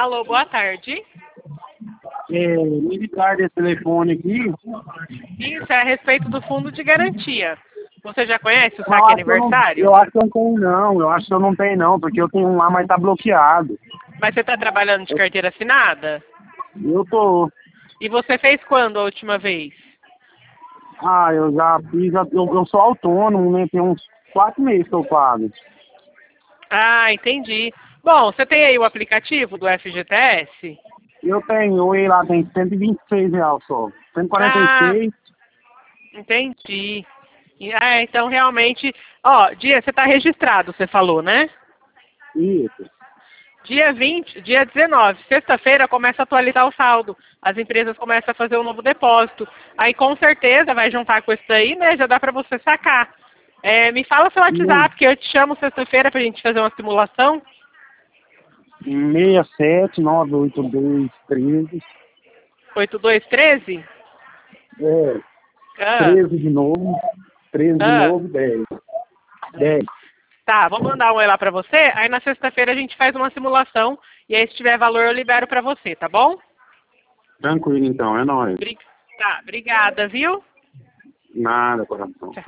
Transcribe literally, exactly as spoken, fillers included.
Alô, boa tarde. É, militar desse telefone aqui. Isso é a respeito do fundo de garantia. Você já conhece o Eu saque acho que eu não- aniversário? Eu acho que eu não tenho não, eu acho que eu não tenho não, porque eu tenho um lá, mas tá bloqueado. Mas você está trabalhando de carteira assinada? Eu tô. E você fez quando a última vez? Ah, eu já fiz, eu, eu sou autônomo, né? Tem uns quatro meses que eu pago. Ah, entendi. Bom, você tem aí o aplicativo do F G T S? Eu tenho, ele lá tem cento e vinte e seis reais só. cento e quarenta e Ah, seis. entendi. E- Ah, então realmente... Ó, dia, você está registrado, você falou, né? Isso. Dia vinte, dia dezenove, sexta-feira, começa a atualizar o saldo. As empresas começam a fazer um novo depósito. Aí com certeza vai juntar com isso daí, né? Já dá para você sacar. É, me fala seu Hum, WhatsApp, que eu te chamo sexta-feira pra gente fazer uma simulação. seis sete nove oito dois treze. oito dois um três? É, Ah, treze de novo. treze de ah, novo, dez. dez. tá, vou mandar um oi lá pra você. Aí na sexta-feira a gente faz uma simulação. E aí se tiver valor eu libero pra você, tá bom? Tranquilo então, é nóis. Bri- Tá, obrigada, viu? Nada, coração.